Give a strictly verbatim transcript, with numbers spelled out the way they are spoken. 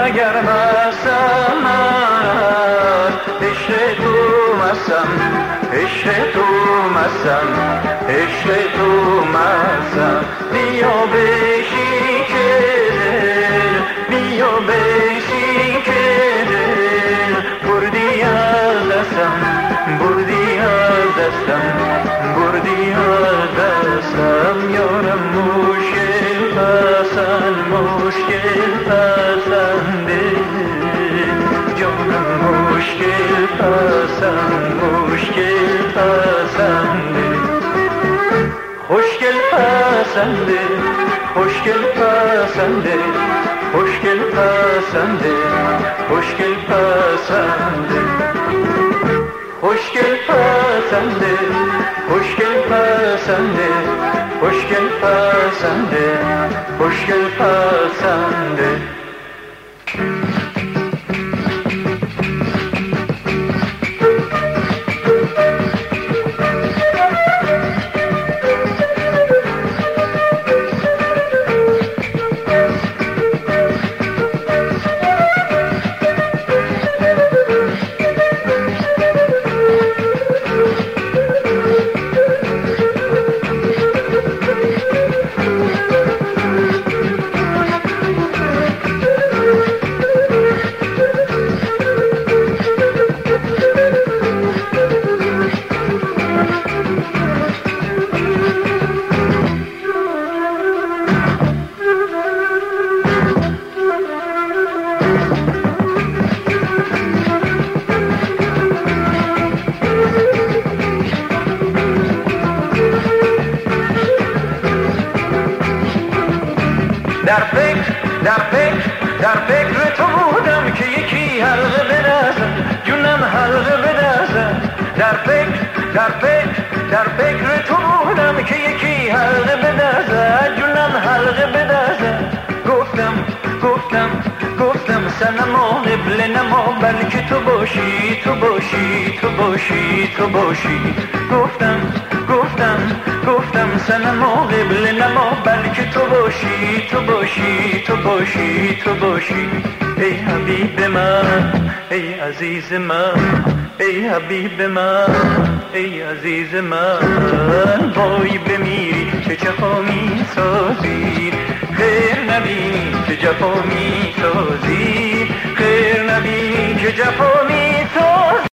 اگر مستم است، عشق تو مستم، عشق تو مستم، عشق تو مستم. بیا بشین که دل، بیا بشین که دل بردی از دستم، بردی از دستم، بردی از دستم. یارم مشکل پسند، مشکل پسنده، جانم مشکل پسند، مشکل پسنده. خوشگل پسنده، خوشگل پسنده، خوشگل پسنده، خوشگل پسنده، خوشگل پسنده، خوشگل پسنده، خوشگل پسنده، خوشگل پسنده. در فکر در فکر در فکر تو بودم که یکی حلقه بدازم، جونم حلقه بدازم. در فکر در فکر در فکر تو بودم که یکی حلقه بدازم، جونم حلقه بدازم. گفتم گفتم گفتم سنما قبله نما، بلکه تو باشی، تو باشی، تو باشی، تو باشی. گفتم گفتم گفتم سنما قبله نما، بلکه تو باشی، تو باشی، تو باشی، تو باشی. ای حبیب من، ای عزیز من، ای حبیب من، ای عزیز من. وای بمیری که جفا می سازی، خیر نبینی که جفا می سازی، خیر نبینی که جفا